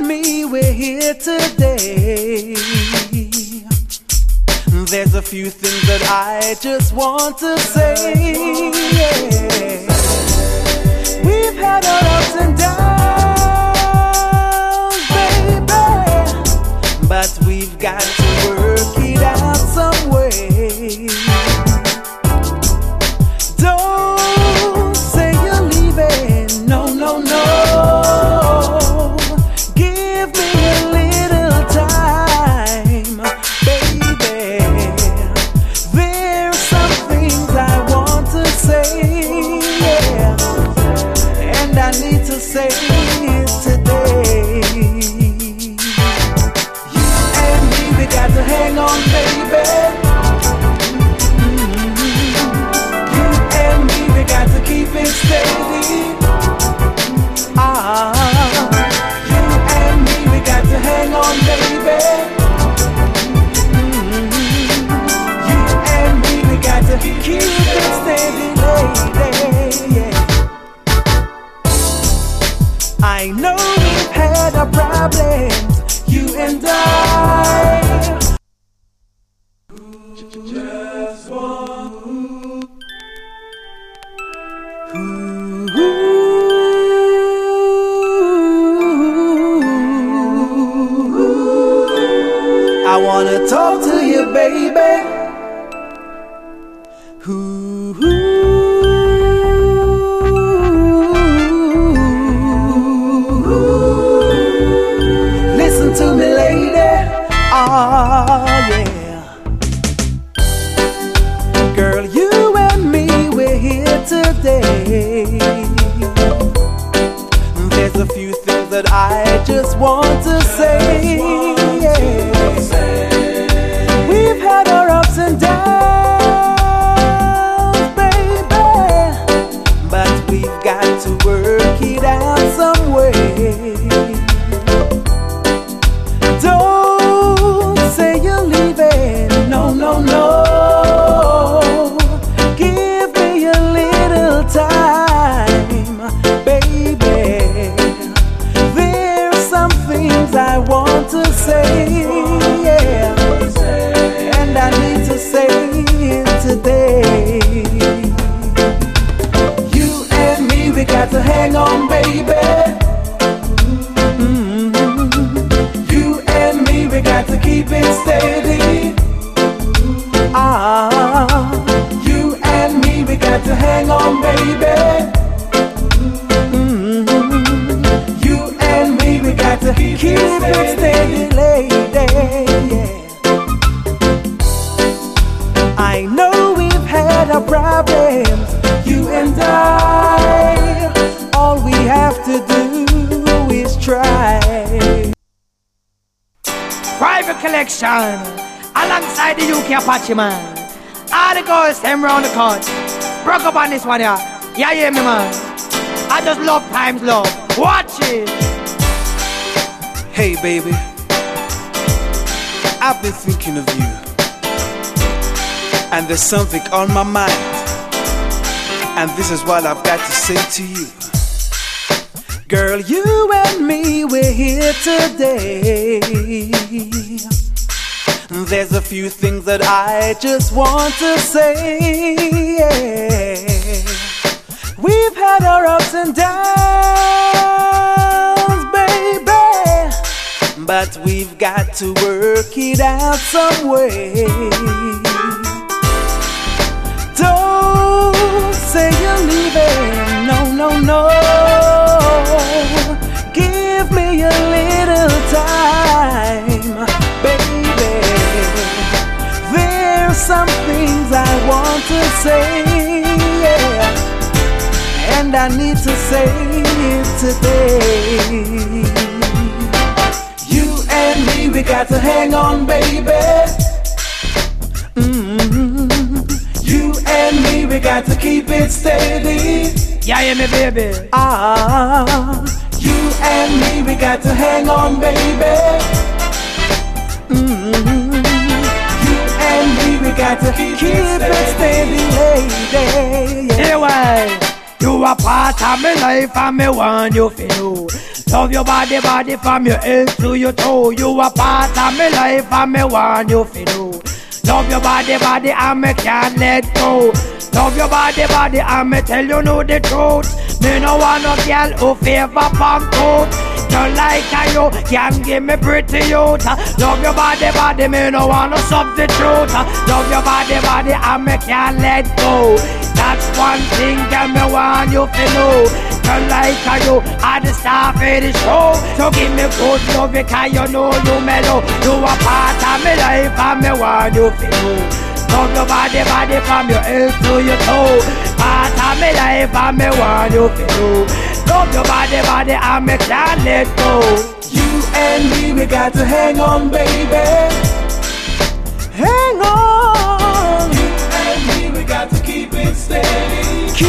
me, we're here today. There's a few things that I just want to say. Yeah. We've had our ups and downs, baby, but we've got to work it out some way. Don't say you're leaving, no, no, no. Give me a little time, baby. There's some things I want to say, yeah, and I need to say it today. You and me, we got to hang on, baby. You and me, we got to keep it steady. You and me, we got to hang on, baby. You and me, we got to keep it steady, lady. Yeah. I know we've had our problems, you and I. Just one. I wanna talk to you, baby. Listen to me, lady. Oh, yeah. Girl, you and me, we're here today. There's a few things that I just want to say. Yeah. We've had our ups and downs, baby, but we've got to work it out some way. Don't say you're leaving, no, no, no. Give me a little time, baby. There's some things I want to say, yeah, and I need to say it today. You and me, we got to hang on, baby. You and me, we got to keep it steady. You and me, we got to hang on, baby. You and me, we got to keep it steady, lady. Yeah. I know we've had our problems, you and I. All we have to do is try. Private collection, alongside the UK Apache man. All the girls them round the court. Broke up on this one, yeah. Yeah, yeah, me man. I just love times love. Watch it. Hey, baby, I've been thinking of you, and there's something on my mind, and this is what I've got to say to you. Girl, you and me, we're here today. There's a few things that I just want to say, yeah. We've had our ups and downs, baby, but we've got to work it out some way. Don't say you're leaving, no, no, no. Give me a little time, baby. There's some things I want to say, yeah, and I need to say it today. You and me, we got to hang on, baby. You and me, we got to keep it steady. Yeah, yeah, me baby. You and me, we got to hang on, baby. You and me, we got to keep it steady, lady. Yeah. Anyway, you a part of my life and me want you to know. Love your body, body from your head to your toe. You a part of my life and me want you to know. Love your body, body and me can't let go. Love your body, body and me tell you know the truth. Me no want no girl who favor pump coat. Don't like a you, can give me pretty youth. Love your body, body, me no want no substitute. Love your body, body and me can't let go. That's one thing that me want you to know. Don't like a you, I the star for the show. So give me good love because you know you mellow. You a part of my life and me want you to know. Love your body, body from your head to your toe. Part of my life and me want you to know. Love your body, body and me can't let go. You and me, we got to hang on, baby.